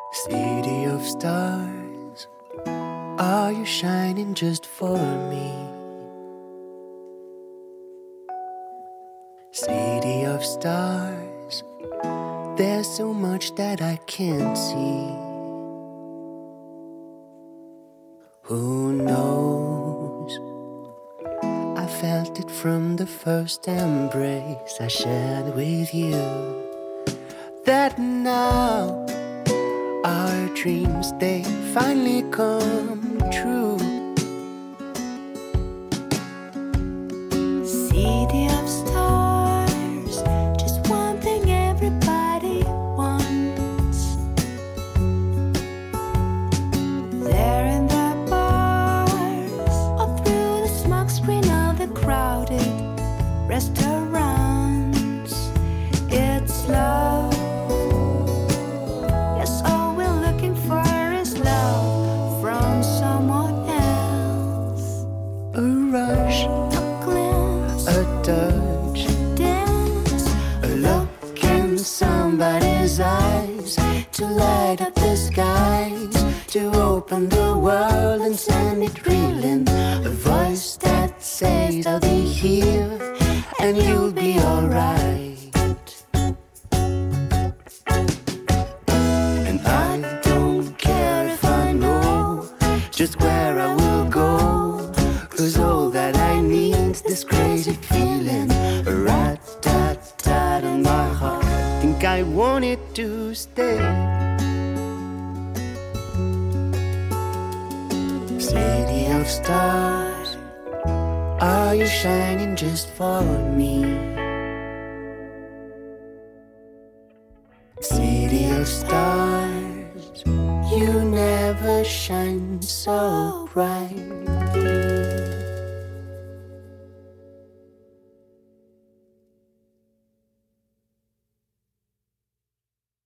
City of stars, are you shining just for me? City of stars, there's so much that I can't see. Who knows? I felt it from the first embrace I shared with you, that now our dreams, they finally come true. City of stars, just one thing everybody wants. There in the bars, or through the smoke screen of the crowded restaurants, it's love. Yes, all we're looking for is love from someone else. A rush, a touch, dance, a look in somebody's eyes, to light up the skies, to open the world and send it reeling. A voice that says I'll be here and you'll be alright. And I don't care if I know just where I will go, 'cause all that I need's this crazy feeling, a rat-tat-tat in my heart. Think I want it to stay. City of stars, are you shining just for me? City of stars, you never shine so bright.